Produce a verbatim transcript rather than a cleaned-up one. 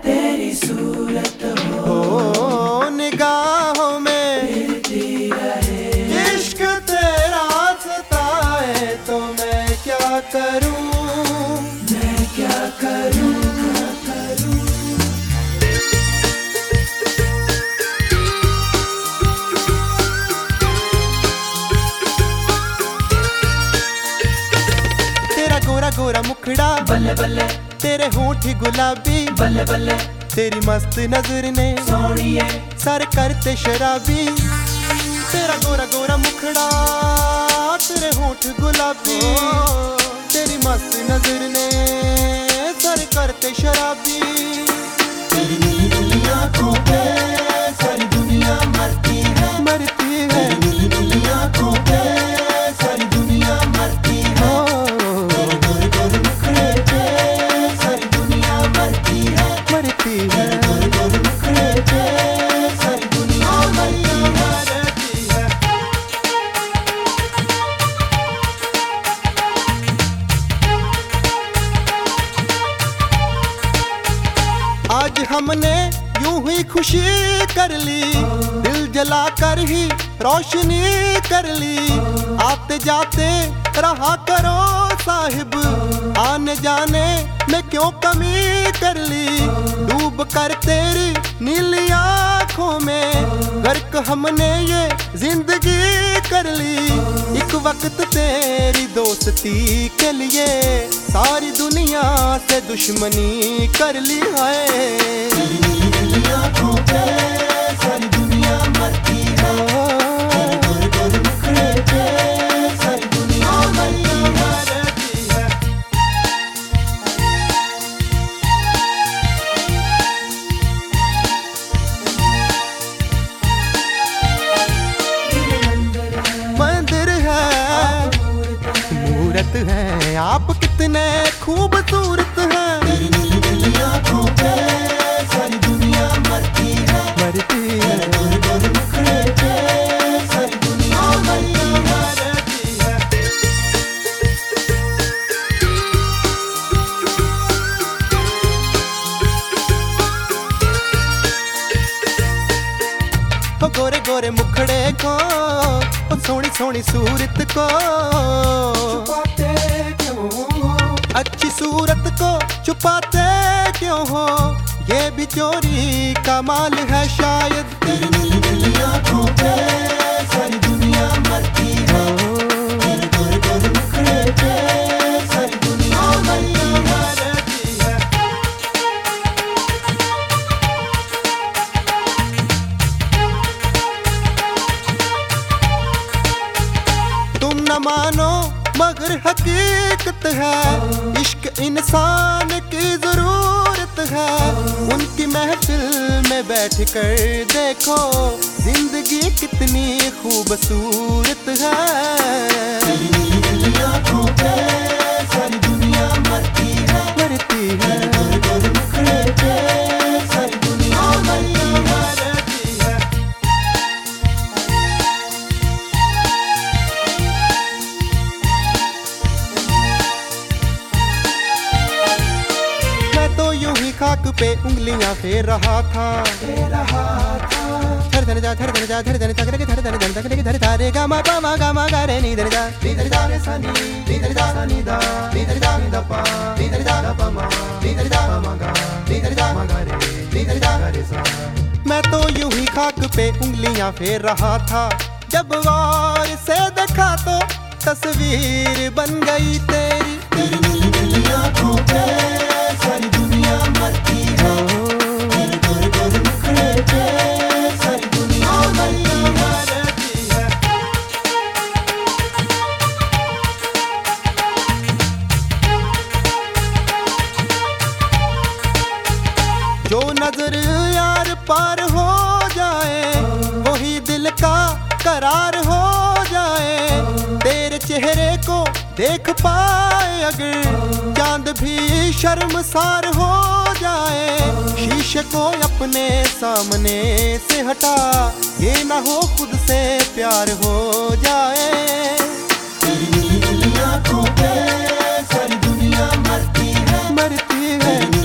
तेरी सूरत हो, ओ निगाहों में फिरती रहे। इश्क तेरा सताए तो मैं क्या करूं, मैं क्या करूं, क्या करूं। तेरा गोरा गोरा मुखड़ा बल्ले बल्ले, तेरे होंठ गुलाबी बल्ले बल्ले, तेरी मस्त नजर ने सोनिए सर करते शराबी। तेरा गोरा गोरा मुखड़ा तेरे होंठ गुलाबी, तेरी मस्त नजर ने सर करते शराबी। तेरी नीली नीली आंखों पे सारी दुनिया मरती है, मरती है तेरी नीली नीली आंखों पे सारी दुनिया मरती है। तेरे गोरे गोरे मुखड़े पे सारी दुनिया मरती है, मरती है तेरे गोरे गोरे मुखड़े पे सारी दुनिया मरती है। मरती है। आज हमने यूं ही खुशी कर ली, दिल जला कर ही रोशनी कर ली। आते जाते रहा करो साहिब, आने जाने में क्यों कमी कर ली। डूब कर तेरी नीली आंखों में गर्क हमने ये जिंदगी कर ली। एक वक्त तेरी दोस्ती के लिए सारी दुनिया से दुश्मनी कर ली है। तेरी नीली नीली आंखों पे सारी दुनिया मरती है, तेरे गोरे गोरे मुखड़े पे सारी दुनिया मरती है। मंदिर है मूरत है आप कितने खूबसूरत हैं। तेरी नीली नीली आंखों पे सारी दुनिया मरती है, मरती है तेरे गोरे गोरे मुखड़े पे सारी दुनिया मरती है। मरती है। ओ गोरे गोरे मुखड़े को, ओ सोनी सोनी सूरत को, छुपाते क्यों हो, अच्छी सूरत को छुपाते क्यों हो। ये भी चोरी का माल है शायद। तेरी नीली नीली आंखों पे सारी दुनिया मरती है, तेरे गोरे गोरे मुखड़े पे सारी दुनिया मरती है। मरती है। तुम न मानो मगर हकीकत है, इश्क इंसान की जरूरत है। उनकी महफिल में बैठ कर देखो जिंदगी कितनी खूबसूरत है। तेरी नीली नीली आंखों पे सारी दुनिया मरती है, मरती है तेरे गोरे गोरे मुखड़े पे सारी दुनिया मरती है। मरती है। मैं तो यूं ही खाक पे उंगलियां फेर रहा था, रहा था धर धर जा धर धर जा धर धर जा करके धर धर धर करके धर धा रे गा मा पा मा गा मा गा रे नी धर जा नी धर जा रे सा नी, नी धर जा सा नी दा, नी धर जा नी दा पा, नी धर जा दा पा मा, नी धर जा पा मा गा, नी धर जा मा गा रे, नी धर जा गा रे सा। मैं तो यूं ही खाक पे उंगलियां फेर रहा था, जब गौर से देखा तो तस्वीर बन गई तेरी। तेरी नीली नीली आंखों पे सारी दुनिया मरती है, तेरे गोरे गोरे मुखड़े पे सारी दुनिया मरती है। मरती है। जो नजर यार पार हो जाए वही दिल का करार हो जाए। तेरे चेहरे को देख पाए अगर चांद भी शर्मसार हो जाए। शीशे को अपने सामने से हटा, ये ना हो खुद से प्यार हो जाए। तेरी नीली नीली आंखों पे सारी दुनिया मरती है, मरती है तेरी